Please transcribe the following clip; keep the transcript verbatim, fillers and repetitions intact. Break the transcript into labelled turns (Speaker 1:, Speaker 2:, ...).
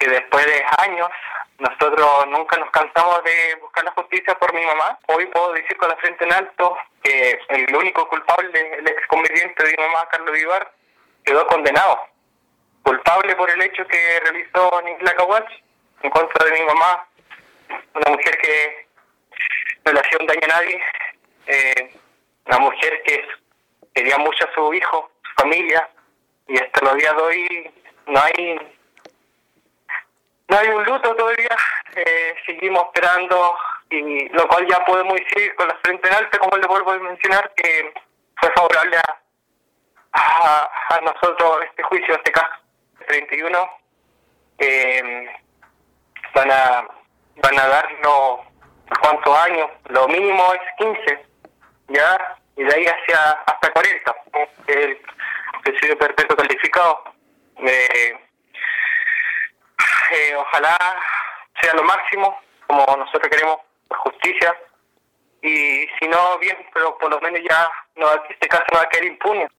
Speaker 1: que después de años nosotros nunca nos cansamos de buscar la justicia por mi mamá. Hoy puedo decir con la frente en alto que el único culpable, el ex conviviente de mi mamá, Carlos Vivar, quedó condenado. Culpable por el hecho que realizó Nicla Caguach en contra de mi mamá, una mujer que no le hacía un daño a nadie, eh, una mujer que quería mucho a su hijo, su familia, y hasta los días de hoy no hay no hay un luto todavía. Eh, seguimos esperando, y lo cual ya podemos decir con la frente en alta, como le vuelvo a mencionar, que fue favorable a, a, a nosotros este juicio, este caso treinta y uno. Eh, van a van a darnos cuántos años, lo mínimo es quince, ya, y de ahí hacia hasta cuarenta, el presidio perpetuo calificado. Eh, eh, ojalá sea lo máximo, como nosotros queremos, por justicia, y si no, bien, pero por lo menos ya no, este caso no va a quedar impune.